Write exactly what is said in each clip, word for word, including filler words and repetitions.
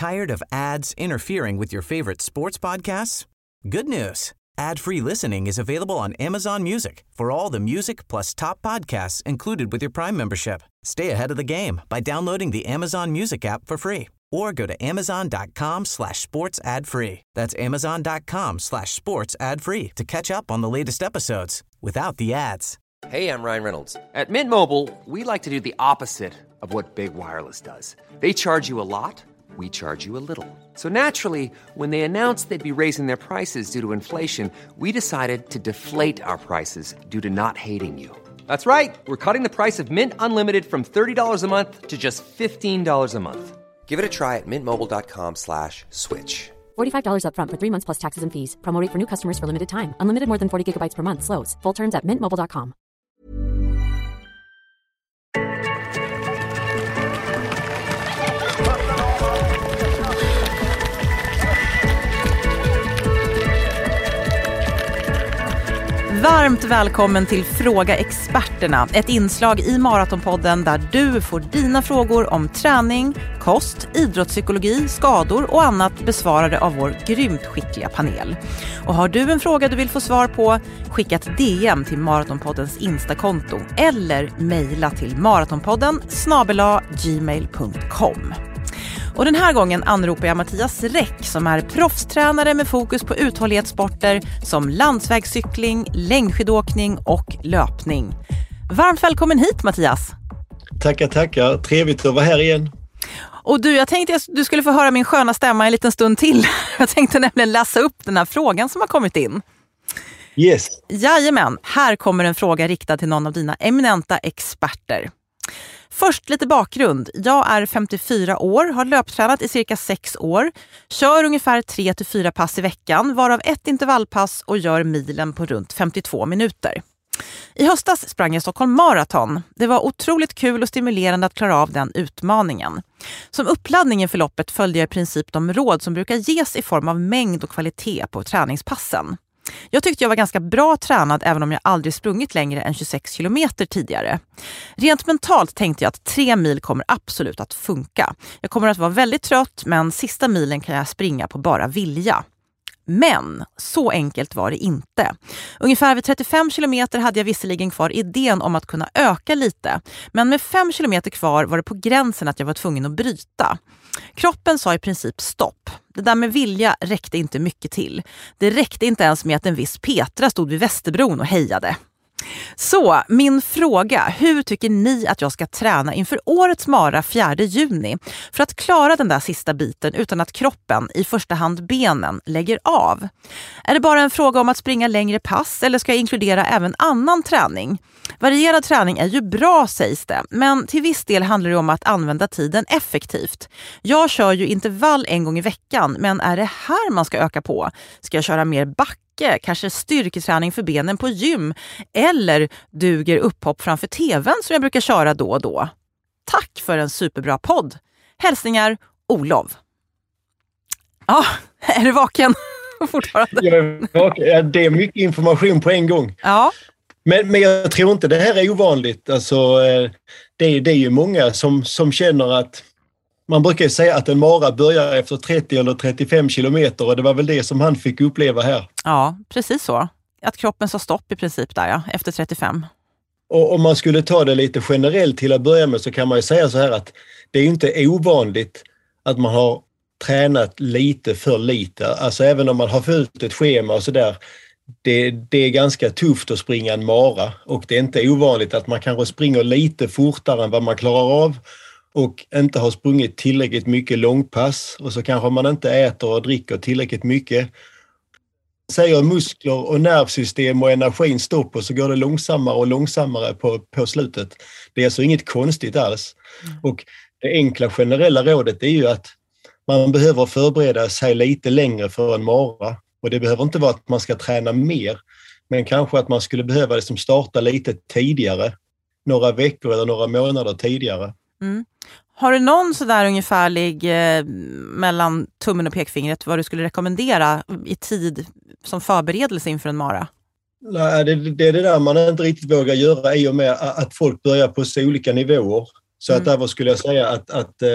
Tired of ads interfering with your favorite sports podcasts? Good news. Ad-free listening is available on Amazon Music for all the music plus top podcasts included with your Prime membership. Stay ahead of the game by downloading the Amazon Music app for free or go to amazon.com slash sports ad free. That's amazon.com slash sports ad free to catch up on the latest episodes without the ads. Hey, I'm Ryan Reynolds. At Mint Mobile, we like to do the opposite of what Big Wireless does. They charge you a lot. We charge you a little. So naturally, when they announced they'd be raising their prices due to inflation, we decided to deflate our prices due to not hating you. That's right. We're cutting the price of Mint Unlimited from thirty dollars a month to just fifteen dollars a month. Give it a try at mintmobile.com slash switch. forty-five dollars up front for three months plus taxes and fees. Promo rate for new customers for limited time. Unlimited more than forty gigabytes per month. Slows full terms at mint mobile dot com. Varmt välkommen till Fråga Experterna, ett inslag i Maratonpodden där du får dina frågor om träning, kost, idrottspsykologi, skador och annat besvarade av vår grymt skickliga panel. Och har du en fråga du vill få svar på, skicka ett D M till Maratonpoddens Instakonto eller mejla till maratonpodden snabel-a gmail punkt com. Och den här gången anropar jag Mattias Räck som är proffstränare med fokus på uthållighetssporter som landsvägscykling, längdskidåkning och löpning. Varmt välkommen hit, Mattias. Tackar, tackar. Trevligt att vara här igen. Och du, jag tänkte att du skulle få höra min sköna stämma en liten stund till. Jag tänkte nämligen läsa upp den här frågan som har kommit in. Yes. Jajamän, här kommer en fråga riktad till någon av dina eminenta experter. Först lite bakgrund. Jag är femtiofyra år, har löptränat i cirka sex år, kör ungefär tre till fyra pass i veckan, varav ett intervallpass och gör milen på runt femtiotvå minuter. I höstas sprang jag Stockholm Marathon. Det var otroligt kul och stimulerande att klara av den utmaningen. Som uppladdning inför loppet följde jag i princip de råd som brukar ges i form av mängd och kvalitet på träningspassen. Jag tyckte jag var ganska bra tränad även om jag aldrig sprungit längre än tjugosex kilometer tidigare. Rent mentalt tänkte jag att tre mil kommer absolut att funka. Jag kommer att vara väldigt trött, men sista milen kan jag springa på bara vilja. Men så enkelt var det inte. Ungefär vid trettiofem kilometer hade jag visserligen kvar idén om att kunna öka lite. Men med fem kilometer kvar var det på gränsen att jag var tvungen att bryta. Kroppen sa i princip stopp. Det där med vilja räckte inte mycket till. Det räckte inte ens med att en viss Petra stod vid Västerbron och hejade. Så, min fråga, hur tycker ni att jag ska träna inför årets Mara fjärde juni för att klara den där sista biten utan att kroppen, i första hand benen, lägger av? Är det bara en fråga om att springa längre pass eller ska jag inkludera även annan träning? Varierad träning är ju bra, sägs det, men till viss del handlar det om att använda tiden effektivt. Jag kör ju intervall en gång i veckan, men är det här man ska öka på? Ska jag köra mer backe, kanske styrketräning för benen på gym, eller duger upphopp framför tvn som jag brukar köra då och då? Tack för en superbra podd. Hälsningar, Olof. Ja, är du vaken fortfarande? Jag är vaken. Ja, det är mycket information på en gång. Ja. Men, men jag tror inte det här är ovanligt. Alltså, det, är, det är ju många som, som känner att man brukar säga att en mara börjar efter trettio eller trettiofem kilometer och det var väl det som han fick uppleva här. Ja, precis så. Att kroppen sa stopp i princip där, ja, efter trettiofem. Och om man skulle ta det lite generellt till att börja med så kan man ju säga så här att det är inte ovanligt att man har tränat lite för lite. Alltså även om man har följt ett schema och sådär. Det, det är ganska tufft att springa en mara och det är inte ovanligt att man kanske springer lite fortare än vad man klarar av och inte har sprungit tillräckligt mycket långpass och så kanske man inte äter och dricker tillräckligt mycket. Säger muskler och nervsystem och energin stopp och så går det långsammare och långsammare på, på slutet. Det är alltså inget konstigt alls. Mm. Och det enkla generella rådet är ju att man behöver förbereda sig lite längre för en mara. Och det behöver inte vara att man ska träna mer, men kanske att man skulle behöva liksom starta lite tidigare. Några veckor eller några månader tidigare. Mm. Har du någon sådär ungefärlig eh, mellan tummen och pekfingret vad du skulle rekommendera i tid som förberedelse inför en mara? Nej, det, det är det där man inte riktigt vågar göra i och med att folk börjar på så olika nivåer. Så mm. att därför skulle jag säga att, att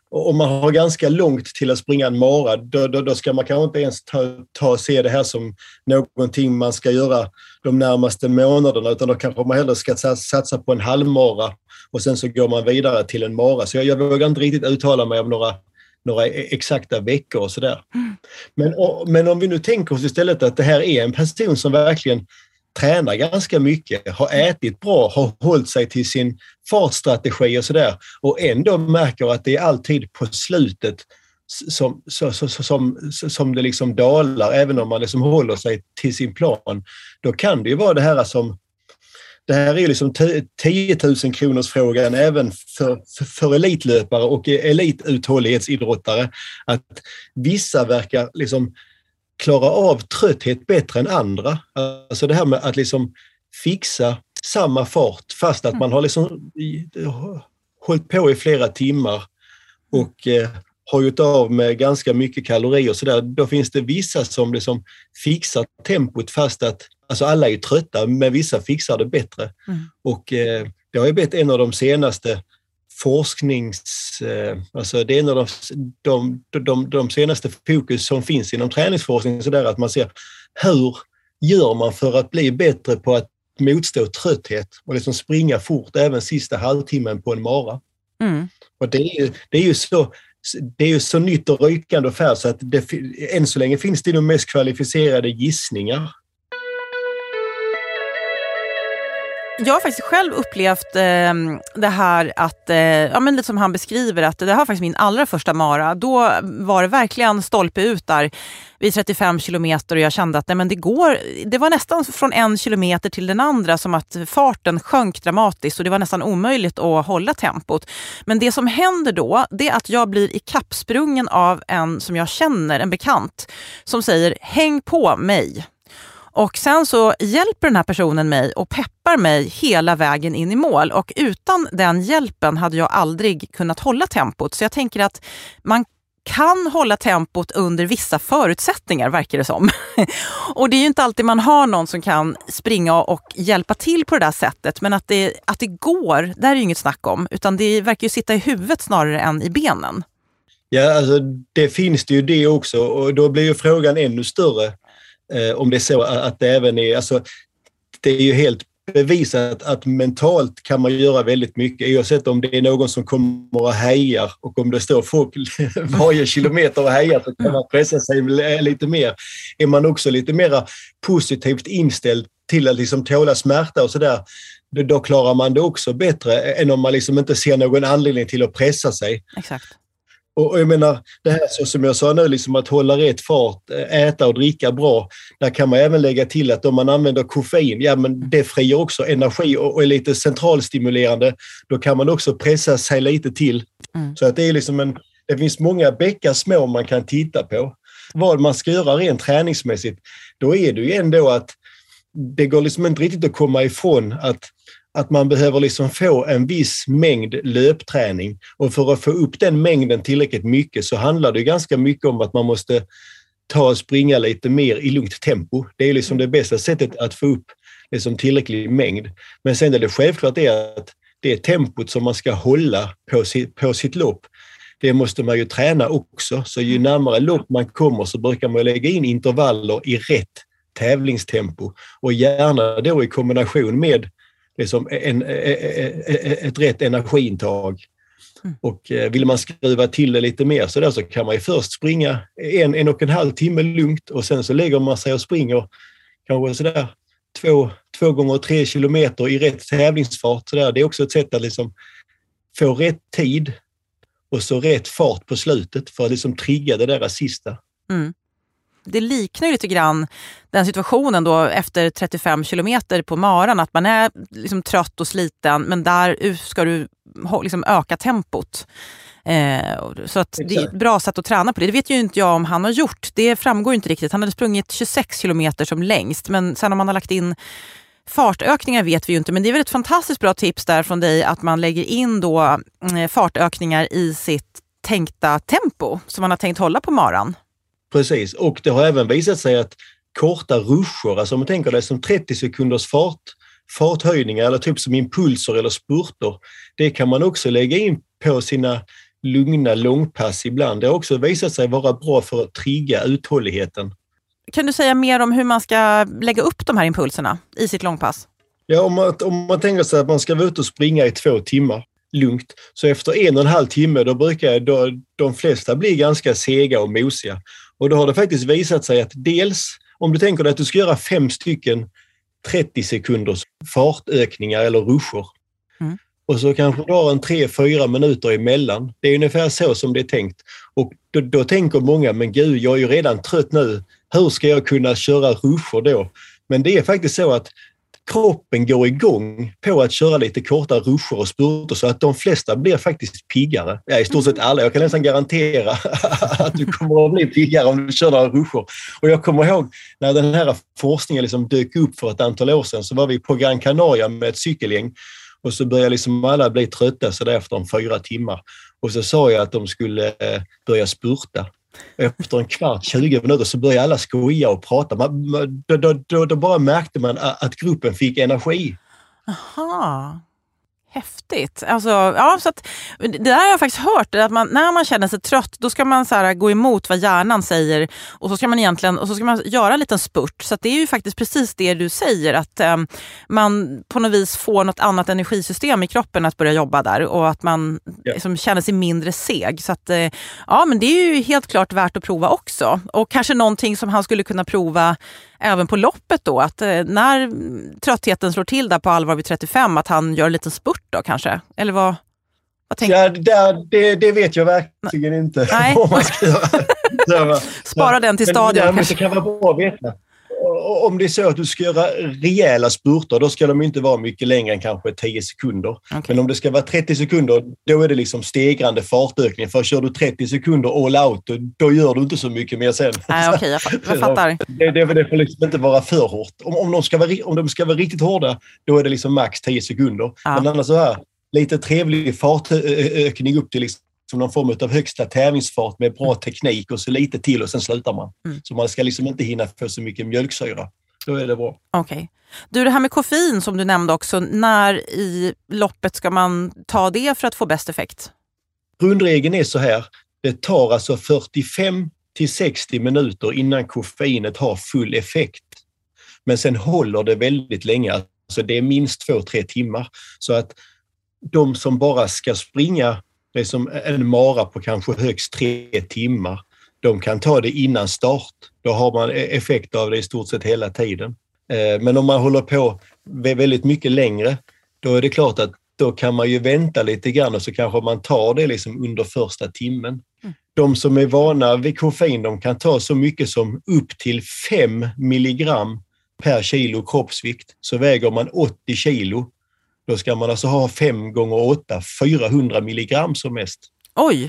om man har ganska långt till att springa en mara, då, då, då ska man kanske inte ens ta, ta och se det här som någonting man ska göra de närmaste månaderna, utan då kanske man hellre ska satsa på en halvmara och sen så går man vidare till en mara. Så jag, jag vågar inte riktigt uttala mig om några, några exakta veckor och sådär. Mm. Men, och, men om vi nu tänker oss istället att det här är en person som verkligen tränar ganska mycket, har ätit bra, har hållit sig till sin fartstrategi och sådär, och ändå märker att det är alltid på slutet som, så, så, så, som, som det liksom dalar, även om man liksom håller sig till sin plan. Då kan det ju vara det här som, det här är liksom tio tusen kronors frågan även för, för, för elitlöpare och elituthållighetsidrottare, att vissa verkar liksom klara av trötthet bättre än andra. Alltså det här med att liksom fixa samma fart fast att man har liksom hållit på i flera timmar och eh, har gjort av med ganska mycket kalorier och sådär. Då finns det vissa som liksom fixar tempot fast att, alltså alla är trötta, men vissa fixar det bättre. Mm. Och eh, det har ju blivit en av de senaste forsknings, eh, alltså det är en av de, de, de, de senaste fokus som finns inom träningsforskning, så där att man ser hur gör man för att bli bättre på att motstå trötthet och liksom springa fort även sista halvtimmen på en mara. Mm. Och det är ju, det är ju så det är ju så nytt och rykande och färd så att det, än så länge finns det de mest kvalificerade gissningar. Jag har faktiskt själv upplevt eh, det här att, eh, ja men lite som han beskriver, att det här faktiskt min allra första mara. Då var det verkligen stolpe ut där vid trettiofem kilometer och jag kände att nej, men det går, det var nästan från en kilometer till den andra som att farten sjönk dramatiskt och det var nästan omöjligt att hålla tempot. Men det som händer då, det är att jag blir ikappsprungen av en som jag känner, en bekant, som säger häng på mig. Och sen så hjälper den här personen mig och peppar mig hela vägen in i mål. Och utan den hjälpen hade jag aldrig kunnat hålla tempot. Så jag tänker att man kan hålla tempot under vissa förutsättningar, verkar det som. Och det är ju inte alltid man har någon som kan springa och hjälpa till på det där sättet. Men att det, att det går, det är ju inget snack om. Utan det verkar ju sitta i huvudet snarare än i benen. Ja, alltså det finns det ju det också. Och då blir ju frågan ännu större. Eh, om det är så att det även är, alltså det är ju helt bevisat att mentalt kan man göra väldigt mycket, oavsett om det är någon som kommer och hejar, och om det står folk varje kilometer och hejar så kan man pressa sig lite mer. Är man också lite mer positivt inställd till att liksom tåla smärta och sådär, då, då klarar man det också bättre än om man liksom inte ser någon anledning till att pressa sig. Exakt. Och jag menar, det här så som jag sa nu, liksom att hålla rätt fart, äta och dricka bra, där kan man även lägga till att om man använder koffein, ja men det frigör också energi och är lite centralstimulerande, då kan man också pressa sig lite till. Mm. Så att det är liksom en, det finns många bäckar små man kan titta på. Vad man ska göra rent träningsmässigt, då är det ju ändå att det går liksom inte riktigt att komma ifrån att att man behöver liksom få en viss mängd löpträning, och för att få upp den mängden tillräckligt mycket så handlar det ganska mycket om att man måste ta och springa lite mer i lugnt tempo. Det är liksom det bästa sättet att få upp liksom tillräcklig mängd. Men sen är det självklart det att det är tempot som man ska hålla på sitt, på sitt lopp. Det måste man ju träna också, så ju närmare lopp man kommer så brukar man lägga in intervaller i rätt tävlingstempo, och gärna då i kombination med liksom en, ett rätt energiintag. Mm. Och vill man skruva till det lite mer så där, så kan man ju först springa en, en och en halv timme lugnt, och sen så lägger man sig och springer kanske sådär två, två gånger tre kilometer i rätt tävlingsfart. Så där. Det är också ett sätt att liksom få rätt tid och så rätt fart på slutet för att liksom trigga det där sista. Mm. Det liknar ju lite grann den situationen då efter trettiofem kilometer på maran, att man är liksom trött och sliten, men där ska du liksom öka tempot. Eh, så att det är ett bra sätt att träna på det. Det vet ju inte jag om han har gjort. Det framgår inte riktigt. Han hade sprungit tjugosex kilometer som längst, men sen om man har lagt in fartökningar vet vi ju inte. Men det är väl ett fantastiskt bra tips där från dig, att man lägger in då fartökningar i sitt tänkta tempo som man har tänkt hålla på maran. Precis, och det har även visat sig att korta ruscher, alltså om man tänker det som trettio sekunders fart, farthöjningar eller typ som impulser eller spurter, det kan man också lägga in på sina lugna långpass ibland. Det har också visat sig vara bra för att trigga uthålligheten. Kan du säga mer om hur man ska lägga upp de här impulserna i sitt långpass? Ja, om man, om man tänker sig att man ska vara ute och springa i två timmar lugnt, så efter en och en halv timme då brukar då, de flesta bli ganska sega och mosiga. Och då har det faktiskt visat sig att dels, om du tänker dig att du ska göra fem stycken trettio sekunders fartökningar eller ruscher. Mm. Och så kanske du har en tre fyra minuter emellan. Det är ungefär så som det är tänkt. Och då, då tänker många, men gud, jag är ju redan trött nu. Hur ska jag kunna köra ruscher då? Men det är faktiskt så att kroppen går igång på att köra lite korta ruscher och spurter så att de flesta blir faktiskt piggare. Ja, i stort sett alla. Jag kan nästan garantera att du kommer att bli piggare om du kör några ruscher. Och jag kommer ihåg när den här forskningen liksom dök upp för ett antal år sedan, så var vi på Gran Canaria med ett cykelgäng och så började liksom alla bli trötta så där efter om fyra timmar. Och så sa jag att de skulle börja spurta. Efter en kvart, tjugo minuter så började alla skoja och prata. Man, då, då, då, då bara märkte man att gruppen fick energi. Aha. Häftigt. Alltså, ja, så att, det där har jag faktiskt hört. Att man, när man känner sig trött, då ska man så här, gå emot vad hjärnan säger. Och så ska man egentligen och så ska man göra en liten spurt. Så att det är ju faktiskt precis det du säger. Att eh, man på något vis får något annat energisystem i kroppen att börja jobba där. Och att man ja. liksom, känner sig mindre seg. Så att, eh, ja, men det är ju helt klart värt att prova också. Och kanske någonting som han skulle kunna prova även på loppet då, att eh, när tröttheten slår till där på allvar vid trettiofem, att han gör en liten spurt då kanske? Eller vad, vad tänker ja, det, det, det vet jag verkligen Nej. inte. Nej. Man ska göra. Spara ja. den till stadion. Men det kan vara bra att veta. Om det är så att du ska göra rejäla spurter, då ska de inte vara mycket längre än kanske tio sekunder. Okay. Men om det ska vara trettio sekunder, då är det liksom stegrande fartökning. För kör du trettio sekunder all out, då, då gör du inte så mycket mer sen. Nej, okej, okay, jag fattar. Det, det, det får liksom inte vara för hårt. Om, om, de ska vara, om de ska vara riktigt hårda, då är det liksom max tio sekunder. Ja. Men annars så här, lite trevlig fartökning upp till liksom som någon form av högsta tävlingsfart med bra teknik och så lite till och sen slutar man. Mm. Så man ska liksom inte hinna få så mycket mjölksyra. Då är det bra. Okej. Okay. Du, det här med koffein som du nämnde också, när i loppet ska man ta det för att få bäst effekt? Grundregeln är så här, det tar alltså fyrtiofem till sextio minuter innan koffeinet har full effekt. Men sen håller det väldigt länge, alltså det är minst två, tre timmar. Så att de som bara ska springa, det är som en mara på kanske högst tre timmar. De kan ta det innan start. Då har man effekt av det i stort sett hela tiden. Men om man håller på väldigt mycket längre, då är det klart att då kan man ju vänta lite grann och så kanske man tar det liksom under första timmen. Mm. De som är vana vid koffein, de kan ta så mycket som upp till fem milligram per kilo kroppsvikt. Så väger man åttio kilo. Då ska man alltså ha fem gånger åtta, fyrahundra milligram som mest. Oj!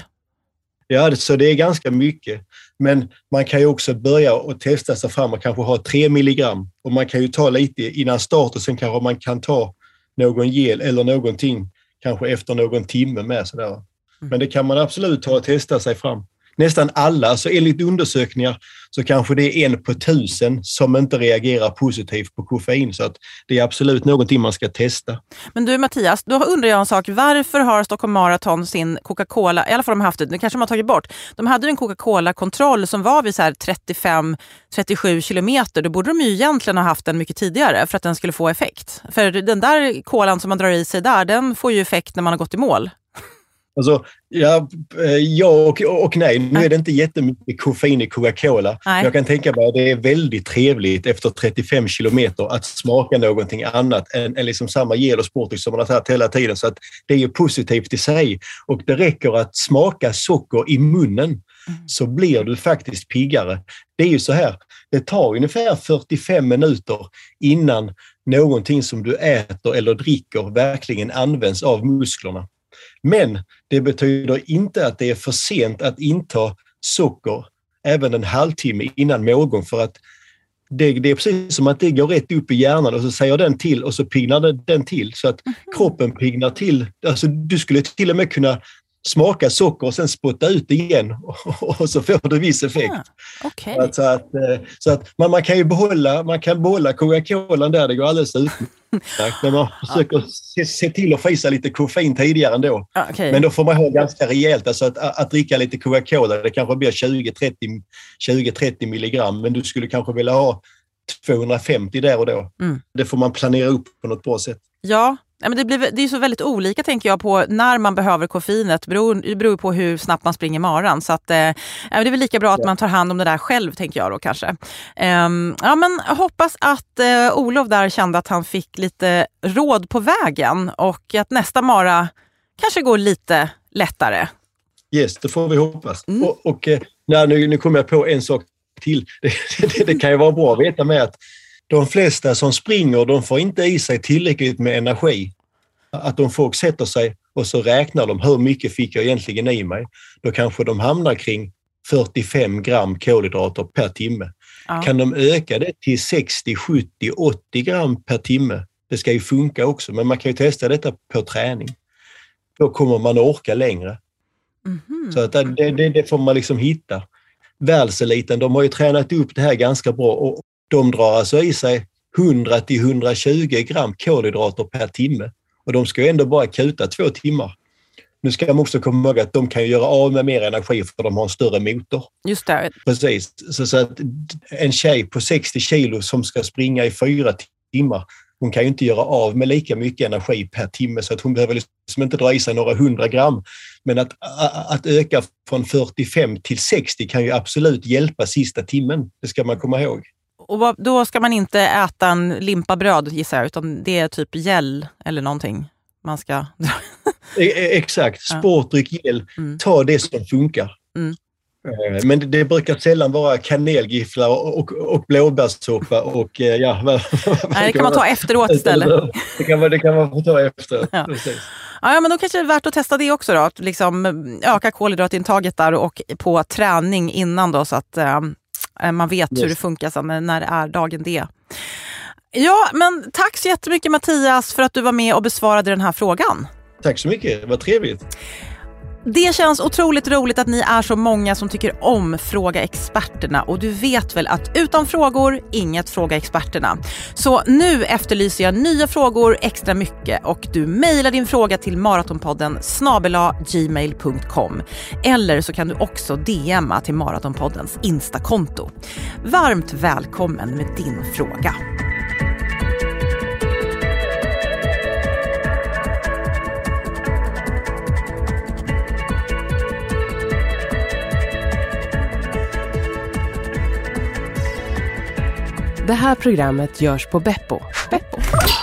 Ja, så det är ganska mycket. Men man kan ju också börja och testa sig fram och kanske ha tre milligram. Och man kan ju ta lite innan start och sen kanske man kan ta någon gel eller någonting kanske efter någon timme med. Sådär. Mm. Men det kan man absolut ta och testa sig fram. Nästan alla, alltså enligt undersökningar så kanske det är en på tusen som inte reagerar positivt på koffein, så att det är absolut någonting man ska testa. Men du Mattias, då undrar jag en sak. Varför har Stockholm Marathon sin Coca-Cola, i alla fall de har haft det, nu kanske de har tagit bort, de hade en Coca-Cola-kontroll som var vid så här trettiofem trettiosju kilometer. Då borde de ju egentligen ha haft den mycket tidigare för att den skulle få effekt. För den där kolan som man drar i sig där, den får ju effekt när man har gått i mål. Alltså, ja, ja och, och nej. Nu är det inte jättemycket koffein i Coca-Cola. Nej. Jag kan tänka mig att det är väldigt trevligt efter trettiofem kilometer att smaka någonting annat än, än liksom samma gel och sportdryck som man har tagit hela tiden. Så att det är ju positivt i sig. Och det räcker att smaka socker i munnen mm. så blir du faktiskt piggare. Det är ju så här, det tar ungefär fyrtiofem minuter innan någonting som du äter eller dricker verkligen används av musklerna. Men det betyder inte att det är för sent att inta socker även en halvtimme innan målgång, för att det, det är precis som att det går rätt upp i hjärnan och så säger den till och så pignar den till så att kroppen pignar till. Alltså du skulle till och med kunna smaka socker och sen spotta ut igen och, och så får du viss effekt. Ah, okay. Så att, så att man, man kan ju behålla, man kan behålla Coca-Cola där, det går alldeles utmärkt. Men man försöker se, se till att få i sig lite koffein tidigare ändå. Okay. Men då får man ha ganska rejält. Alltså att, att dricka lite Coca-Cola, det kanske blir tjugo till trettio milligram, men du skulle kanske vilja ha tvåhundrafemtio där och då. Mm. Det får man planera upp på något bra sätt. Ja, men det, blir, det är så väldigt olika tänker jag på när man behöver koffeinet. Det beror, det beror på hur snabbt man springer maran. Så att, eh, det är väl lika bra att man tar hand om det där själv tänker jag då kanske. Um, ja, men jag hoppas att eh, Olof där kände att han fick lite råd på vägen och att nästa mara kanske går lite lättare. Yes, det får vi hoppas. Mm. Och, och nej, nu, nu kommer jag på en sak till. Det, det, det kan ju vara bra att veta med att de flesta som springer, de får inte i sig tillräckligt med energi. Att de folk sätter sig och så räknar de hur mycket fick jag egentligen i mig. Då kanske de hamnar kring fyrtiofem gram kolhydrater per timme. Ja. Kan de öka det till sextio, sjuttio, åttio gram per timme? Det ska ju funka också, men man kan ju testa detta på träning. Då kommer man orka längre. Mm-hmm. Så att det, det, det får man liksom hitta. Världseliten, de har ju tränat upp det här ganska bra och de drar alltså i sig hundra till hundratjugo gram kolhydrater per timme. Och de ska ju ändå bara kuta två timmar. Nu ska man också komma ihåg att de kan göra av med mer energi för de har en större motor. Just det. Precis. Så, så att en tjej på sextio kilo som ska springa i fyra timmar, hon kan ju inte göra av med lika mycket energi per timme så att hon behöver liksom inte dra i sig några hundra gram. Men att, att öka från fyrtiofem till sextio kan ju absolut hjälpa sista timmen. Det ska man komma ihåg. Och då ska man inte äta en limpa bröd gissar jag, utan det är typ gel eller någonting man ska dra. Exakt, sportdryck, gel, mm. ta det som funkar. Mm. Men det, det brukar sällan vara kanelgifflar och, och, och blåbärssoppa och ja. Vad, vad Nej, det kan man ta efteråt istället. Det kan man, det kan man få ta efter. Ja. Ja, men då kanske det är värt att testa det också då, att liksom öka kolhydratintaget där och på träning innan då så att äh, man vet yes. hur det funkar sen när det är dagen det. Ja, men tack så jättemycket Mattias för att du var med och besvarade den här frågan. Tack så mycket, vad trevligt. Det känns otroligt roligt att ni är så många som tycker om Fråga Experterna och du vet väl att utan frågor, inget Fråga Experterna. Så nu efterlyser jag nya frågor extra mycket och du mejlar din fråga till maratonpodden snabel-a gmail punkt com eller så kan du också D M:a till Maratonpoddens Insta-konto. Varmt välkommen med din fråga. Det här programmet görs på Beppo. Beppo.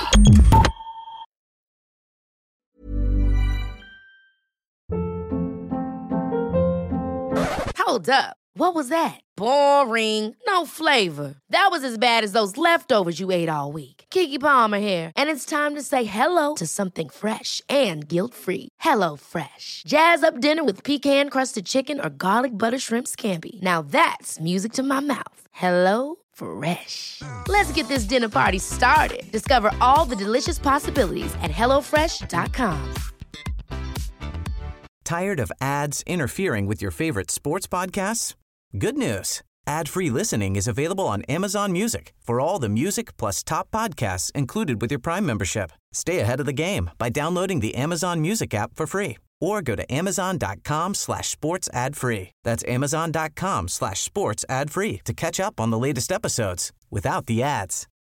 Hold up. What was that? Boring. No flavor. That was as bad as those leftovers you ate all week. Keke Palmer here, and it's time to say hello to something fresh and guilt-free. Hello Fresh. Jazz up dinner with pecan-crusted chicken or garlic butter shrimp scampi. Now that's music to my mouth. Hello Fresh. Let's get this dinner party started. Discover all the delicious possibilities at hello fresh dot com. Tired of ads interfering with your favorite sports podcasts? Good news. Ad-free listening is available on Amazon Music for all the music plus top podcasts included with your Prime membership. Stay ahead of the game by downloading the Amazon Music app for free or go to amazon.com slash sports ad free. That's amazon.com slash sports ad free to catch up on the latest episodes without the ads.